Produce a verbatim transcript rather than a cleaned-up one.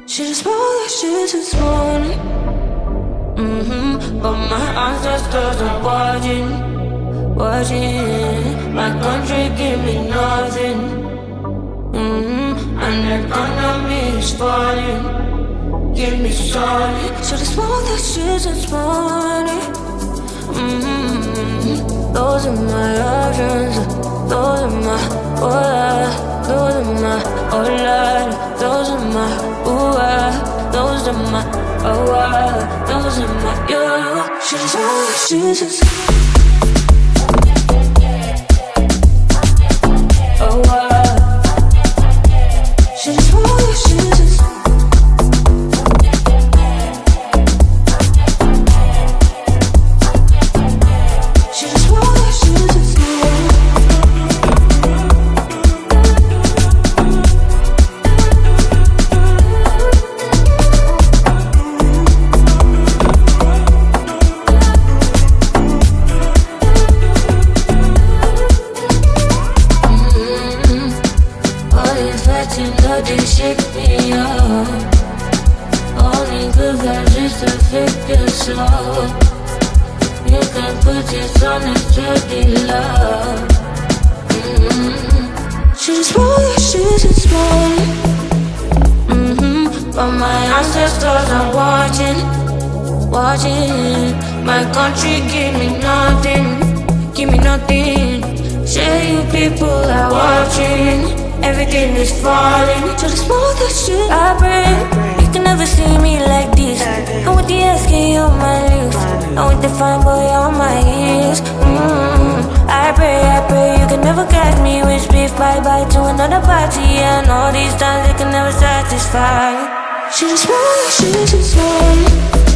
Should've smoked that shit this morning. Mm-hmm. But my ancestors are watching, watching. My country give me nothing. Mm-hmm. And the economy is falling. Give me solid. Should've smoked that shit this morning. Mm-hmm. Those are my options. Those are my, oh yeah. Those are my, oh Lord. Those are my, ooh ah. Those are my, oh ah. Those are my, you. Should've smoked that shit this oh ah. Should've smoked that shit this they shake me up. Only good vibes just to fake your soul. You can put this on a dirty love. Mm-hmm. Should've smoked that shit this morning. Mm-hmm. But my ancestors are watching, watching. My country give me nothing, give me nothing. Say you people are watching. Everything is falling. To the small that shit I bring. You can never see me like this. I'm with the S K on my lips. I'm with the fine boy on my heels. Mm-hmm. I pray, I pray you can never catch me with beef. Bye bye to another party. And all these times they can never satisfy. Should've smoked that shit this morning.